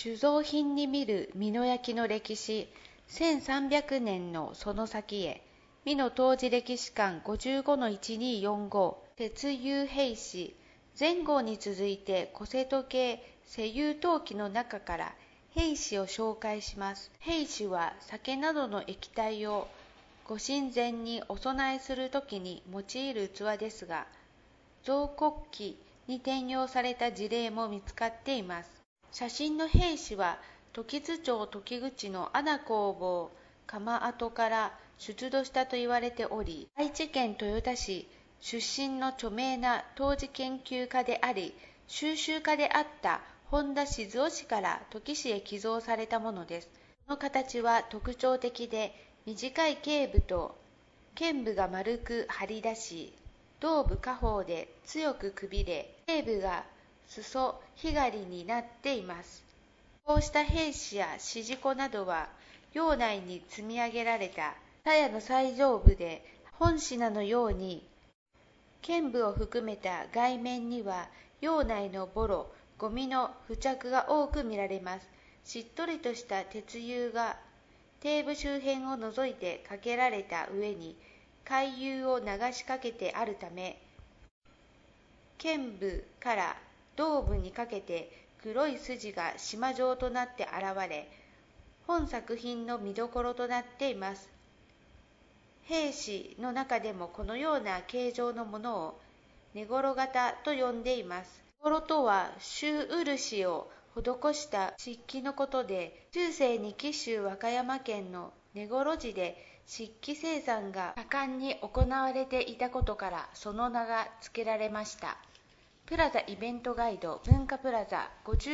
酒造品に見る美濃焼の歴史、1300年のその先へ、美濃当時歴史館 55-1245 鉄遊兵士、前後に続いて古瀬戸系石油陶器の中から兵士を紹介します。兵士は酒などの液体をご神前にお供えするときに用いる器ですが、造国器に転用された事例も見つかっています。写真の兵士は時津町時口の穴工房窯跡から出土したと言われており、愛知県豊田市出身の著名な陶磁研究家であり収集家であった本田静雄氏から土岐市へ寄贈されたものです。この形は特徴的で、短い頸部と剣部が丸く張り出し、胴部下方で強くくびれ、頸部が裾ひがりになっています。こうした兵士や支持子などは領内に積み上げられた鞘の最上部で、本品のように剣部を含めた外面には領内のボロ、ゴミの付着が多く見られます。しっとりとした鉄釉が底部周辺を除いてかけられた上に海釉を流しかけてあるため、剣部から胴部にかけて黒い筋が縞状となって現れ、本作品の見どころとなっています。兵士の中でもこのような形状のものを根頃型と呼んでいます。根頃とは朱漆を施した漆器のことで、中世に紀州和歌山県の根頃寺で漆器生産が盛んに行われていたことからその名が付けられました。プラザイベントガイド文化プラザ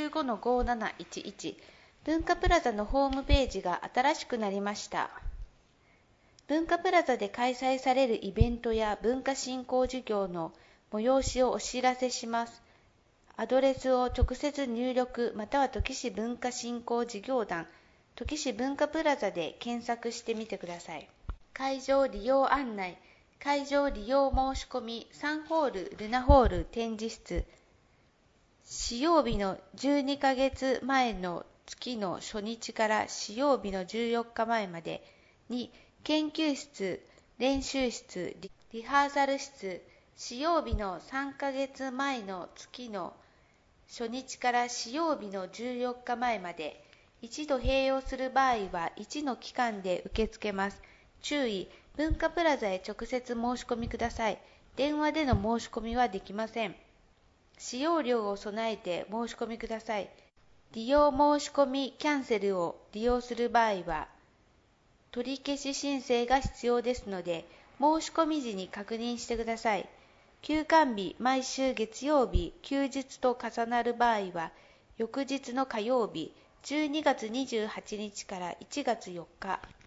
55-5711 文化プラザのホームページが新しくなりました。文化プラザで開催されるイベントや文化振興事業の催しをお知らせします。アドレスを直接入力または土岐市文化振興事業団土岐市文化プラザで検索してみてください。会場利用案内、会場利用申し込み3ホールルナホール展示室、使用日の12ヶ月前の月の初日から使用日の14日前までに、研究室、練習室、リハーサル室、使用日の3ヶ月前の月の初日から使用日の14日前まで、一度併用する場合は1の期間で受け付けます。注意、文化プラザへ直接申し込みください。電話での申し込みはできません。使用料を備えて申し込みください。利用申し込みキャンセルを利用する場合は、取り消し申請が必要ですので、申し込み時に確認してください。休館日、毎週月曜日、休日と重なる場合は、翌日の火曜日、12月28日から1月4日。